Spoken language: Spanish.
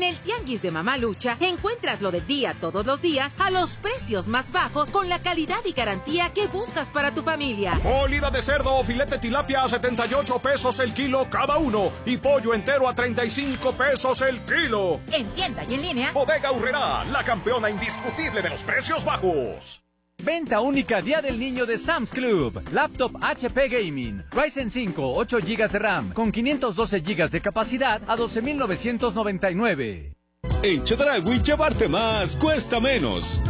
En el Tianguis de Mamalucha encuentras lo del día todos los días a los precios más bajos con la calidad y garantía que buscas para tu familia. Molida de cerdo o filete tilapia a 78 pesos el kilo cada uno y pollo entero a 35 pesos el kilo. En tienda y en línea. Bodega Aurrerá, la campeona indiscutible de los precios bajos. Venta única Día del Niño de Sam's Club. Laptop HP Gaming. Ryzen 5, 8 GB de RAM con 512 GB de capacidad a 12,999. En Chedraui llevarte más cuesta menos.